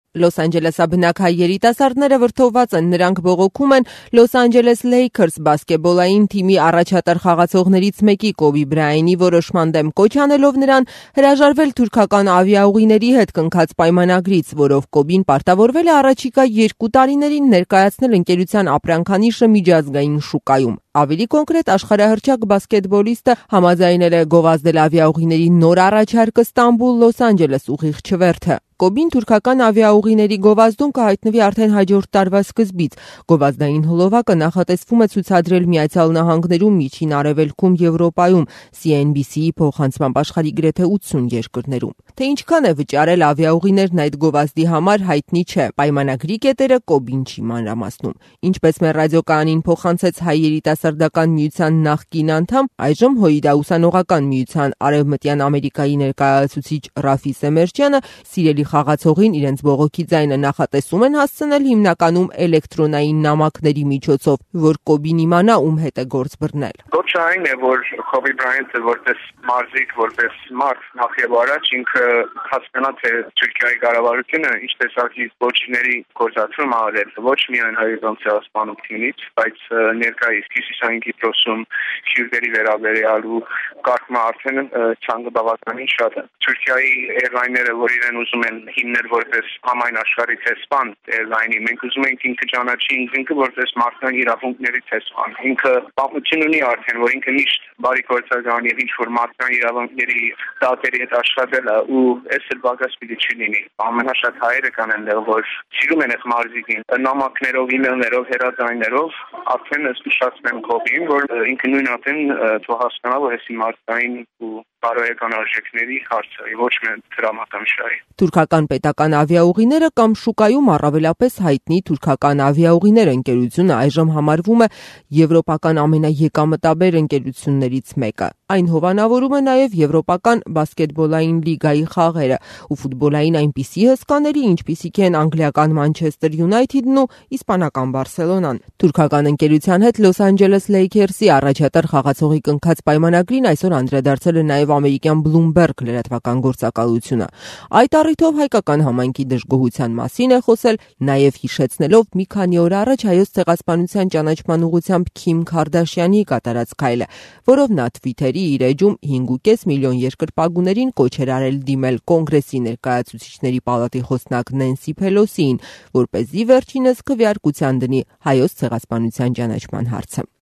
Լոս Անջելեսաբնակ հայ երիտասարդները վրդովված են, նրանք բողոքում են Լոս Անջելես Լեյքերս բասկետբոլային թիմի առաջատար խաղացողներից մեկի Կոբի Բրայանի որոշման դեմ, կոչ անելով նրան հրաժարվել թուրքական ավիաուղիների հետ կնքած պայմանագրից, որով Կոբին պարտավորվել է առաջիկա 2 տարիներին ներկայացնել ընկերության ապրանքանիշը միջազգային շուկայում։ Ավելի կոնկրետ, աշխարհահռչակ բասկետբոլիստը համաձայնել է գովազդել ավիաուղիների նոր առաջարկը Ստամբուլ-Լոս Անջելես ուղիղ չվերթը։ Կոբին թուրքական ավիաուղիների գովազդում կհայտնվի արդեն հաջորդ տարվա սկզբից։ Գովազդային հոլովակը նախատեսվում է ցուցադրել Միացյալ Նահանգներում, Միջին Արևելքում, Եվրոպայում, CNBC-ի փոխանցմամբ աշխարհի գրեթե 80 երկրներում։ Թե ինչքան է վճարել ավիաուղիներն այդ գովազդի համար, հայտնի չէ։ Պայմանագրի կետերը Կոբին չի մանրամասնում։ Ինչպես մեր ռադիոկայանին փոխանցեց հայ երիտասարդական միության նախկին անդամ, այժմ ՀՅԴ ուսանողական միության Արևմտյան Ամերիկայի ներկայացուցիչ Ռաֆի Սեմերճյանը, սիրելի խաղացողին իրենց բողոքի ձայնը նախատեսում են հասցնել հիմնականում էլեկտրոնային նամակների միջոցով, որ Կոբին իմանա ում հետ է գործ բռնել։ Գործը այն է, որ Kobe Bryant-ը որպես մարզիկ, որպես մարդ նախ եւ առաջ ինքը հասկանա, թե Թուրքիայի կառավարությունը ինչ տեսակի ոչների գործադրում արել, ոչ միայն հայկական ցեղասպանությունից, բայց ներկայիս Հյուսիսային Կիպրոսում քյուրդերի վերաբերյալու կարգը արդեն ցանկը բավականին շատ է։ Թուրքիայի airline-ները, որ իրեն ուզում են հիմնել որպես համայն աշխարհի տեսփան airline-ի, մենք ուզում ենք ինքը ճանաչի ինքը որպես մարդկային իրավունքների տեսփան։ Ինքը պատմություն ունի արդեն, որ ինքը միշտ բարի գործական եւ ինչ որ մարդկային իրավունքների դատերի հետ աշխատել է ու այս էլ բագաս պիտի չլինի։ Ամենաշատ հայերը կանեն, որ սիրում են այս մարզիկին, նամակներով, email-ներով, հեռարձակներով արդեն զգուշացնեն Կոբին, որ ինքը նույն ատեն թող հասկանա, որ այս մարդկային ու բարոյական արժեքների հարցը ոչ միայն դրամատամշայի։ Թուրքական պետական ավիաուղիները կամ շուկայում առավելապես հայտնի թուրքական ավիաուղիներ ընկերությունը այժմ համարվում է եվրոպական ամենաեկամտաբեր ընկերություններից մեկը։ Այն հովանավորում է նաև եվրոպական բասկետբոլային լիգայի խաղերը ու ֆուտբոլային այնպիսի հսկաների, ինչպիսիք են անգլիական Մանչեսթեր Յունայթեդն ու իսպանական Բարսելոնան։ Թուրքական ընկերության հետ Լոս Անջելես Լեյքերսի առաջատար խաղացողի կնքած պայմանագրին այսօր անդրադարձել է նաև ամերիկյան Bloomberg լրատվական գործակալությունը։ Այդ առիթով հայկական համայնքի դժգոհության մասին է խոսել, նաև հիշեցնելով մի քանի օր առաջ հայոց ցեղասպանության ճանաչման ուղղությամբ Քիմ Քարդաշյանի կատարած քայլը, որով նա Twitter-ի իր էջում 5.5 միլիոն երկրպագուներին կոչ էր արել դիմել Կոնգրեսի ներկայացուցիչների պալատի խոսնակ Նենսի Փելոսիին, որպեսզի վերջինս քվեարկության դնի հայոց ցեղասպանության ճանաչման հարցը։